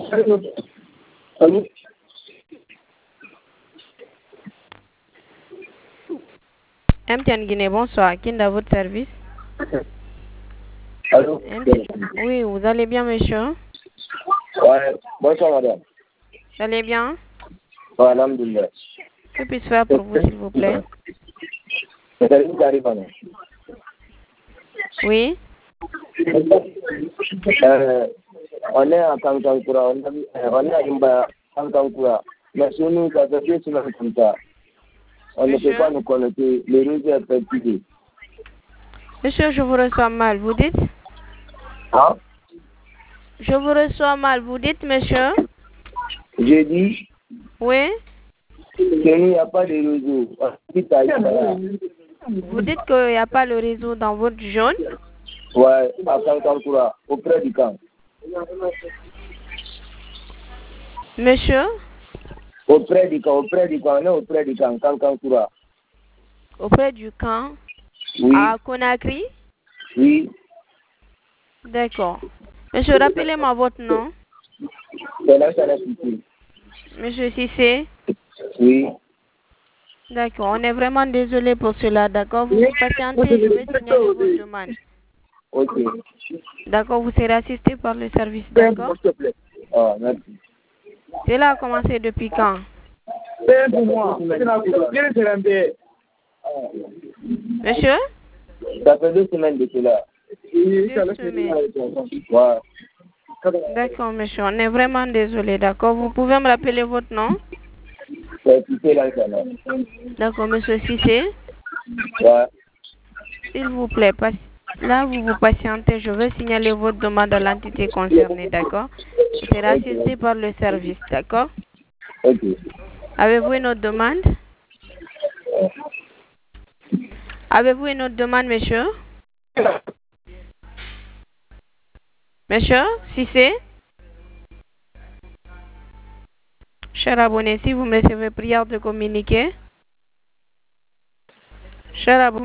Allô? MTN Guinée, bonsoir. Qui est à votre service? Allô? Oui, vous allez bien, monsieur? Ouais, bonsoir madame. Vous allez bien? Ouais, alhamdoulilah. Que puis-je faire pour vous, s'il vous plaît? C'est Salim qui arrive maintenant. Oui? On est à Kankankura, on est à Imba, Kankankura. Mais chez nous, ça fait 2 semaines comme ça. On ne peut pas nous connecter, le réseau est fatigué. Monsieur, je vous reçois mal, vous dites? Hein? Je vous reçois mal, vous dites, monsieur? J'ai dit, Oui? chez nous, il n'y a pas de réseau. Vous dites qu'il n'y a pas le réseau dans votre zone? Ouais, à Kankankura, auprès du camp. Monsieur? Auprès du camp, on est auprès du camp, Kankankura. Auprès du camp? Oui. À Conakry? Oui. D'accord. Monsieur, rappelez-moi votre nom. C'est là, ça l'a quitté. Monsieur Cissé? Oui. D'accord, on est vraiment désolé pour cela, d'accord? Vous patientez, je vais signaler votre demande. Ok. D'accord, vous serez assisté par le service, d'accord? S'il te plaît. Ah, merci. Cela a commencé depuis quand? Pour moi. Monsieur? Ça fait 2 semaines de cela. 2 semaines. Ouais. D'accord, monsieur, on est vraiment désolé, d'accord? Vous pouvez me rappeler votre nom? C'est quitté là, ça là. D'accord, monsieur Cissé? Ouais. S'il vous plaît, là, vous patientez, je vais signaler votre demande à l'entité concernée, d'accord? Vous serez assisté par le service, d'accord? Ok. Avez-vous une autre demande? Avez-vous une autre demande, monsieur? Monsieur Cissé? Cher abonné, si vous me recevez, prière de communiquer. Cher abonné.